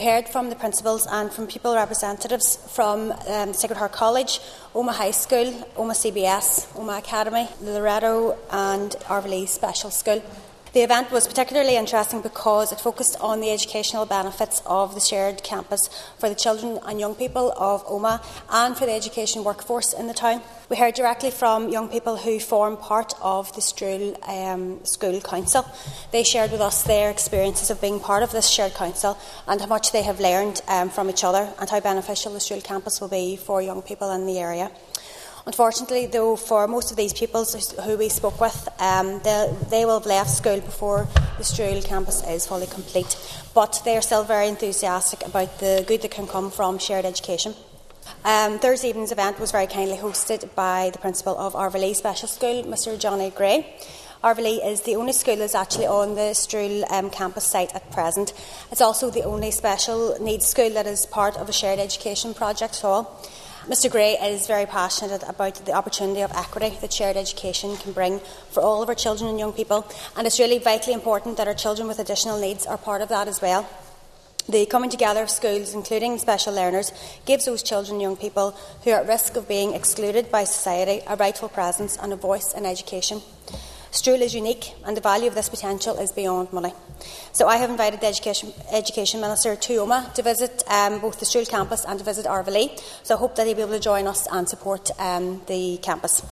Heard from the principals and from pupil representatives from Sacred Heart College, Omagh High School, Omagh CBS, Omagh Academy, Loreto and Arvalee Special School. The event was particularly interesting because it focused on the educational benefits of the shared campus for the children and young people of Omagh and for the education workforce in the town. We heard directly from young people who form part of the Struil School Council. They shared with us their experiences of being part of this shared council and how much they have learned from each other and how beneficial the Struil campus will be for young people in the area. Unfortunately, though, for most of these pupils who we spoke with, they will have left school before the Struil campus is fully complete. But they are still very enthusiastic about the good that can come from shared education. Thursday evening's event was very kindly hosted by the principal of Arvalee Special School, Mr. Johnny Gray. Arvalee is the only school that is actually on the Struil campus site at present. It's also the only special needs school that is part of a shared education project at all. Mr. Gray is very passionate about the opportunity of equity that shared education can bring for all of our children and young people, and it's really vitally important that our children with additional needs are part of that as well. The coming together of schools, including special learners, gives those children and young people who are at risk of being excluded by society a rightful presence and a voice in education. Struil is unique and the value of this potential is beyond money. So I have invited the Education Minister to Omagh to visit both the Struil campus and to visit Arvalee. So I hope that he'll be able to join us and support the campus.